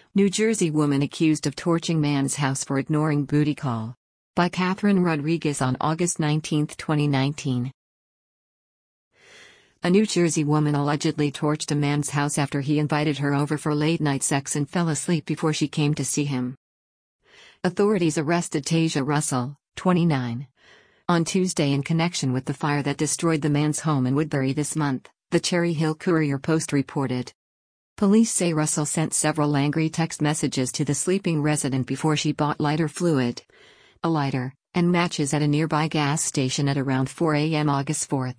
New Jersey woman accused of torching man's house for ignoring booty call. By Catherine Rodriguez on August 19, 2019. A New Jersey woman allegedly torched a man's house after he invited her over for late-night sex and fell asleep before she came to see him. Authorities arrested Tasia Russell, 29, on Tuesday in connection with the fire that destroyed the man's home in Woodbury this month, the Cherry Hill Courier-Post reported. Police say Russell sent several angry text messages to the sleeping resident before she bought lighter fluid, a lighter, and matches at a nearby gas station at around 4 a.m. August 4.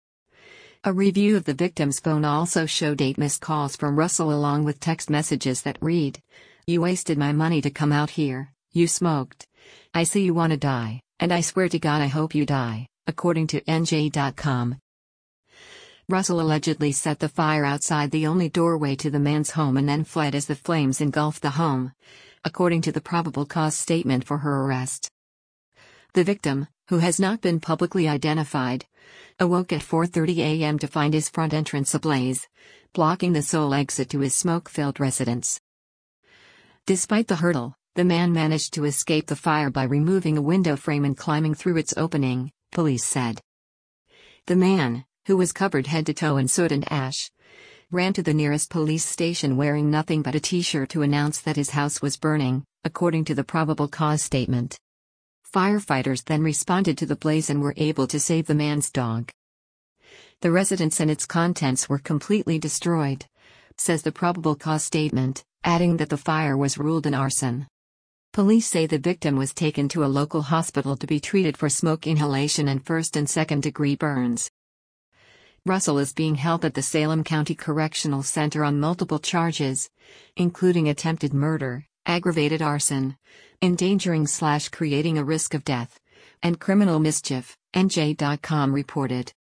A review of the victim's phone also showed 8 missed calls from Russell along with text messages that read, "You wasted my money to come out here, you smoked. I see you wanna die, and I swear to God I hope you die," according to NJ.com. Russell allegedly set the fire outside the only doorway to the man's home and then fled as the flames engulfed the home, according to the probable cause statement for her arrest. The victim, who has not been publicly identified, awoke at 4:30 a.m. to find his front entrance ablaze, blocking the sole exit to his smoke-filled residence. Despite the hurdle, the man managed to escape the fire by removing a window frame and climbing through its opening, police said. The man, who was covered head to toe in soot and ash, ran to the nearest police station wearing nothing but a t-shirt to announce that his house was burning, according to the probable cause statement. Firefighters then responded to the blaze and were able to save the man's dog. The residence and its contents were completely destroyed, says the probable cause statement, adding that the fire was ruled an arson. Police say the victim was taken to a local hospital to be treated for smoke inhalation and first and second-degree burns. Russell is being held at the Salem County Correctional Center on multiple charges, including attempted murder, aggravated arson, endangering/creating a risk of death, and criminal mischief, NJ.com reported.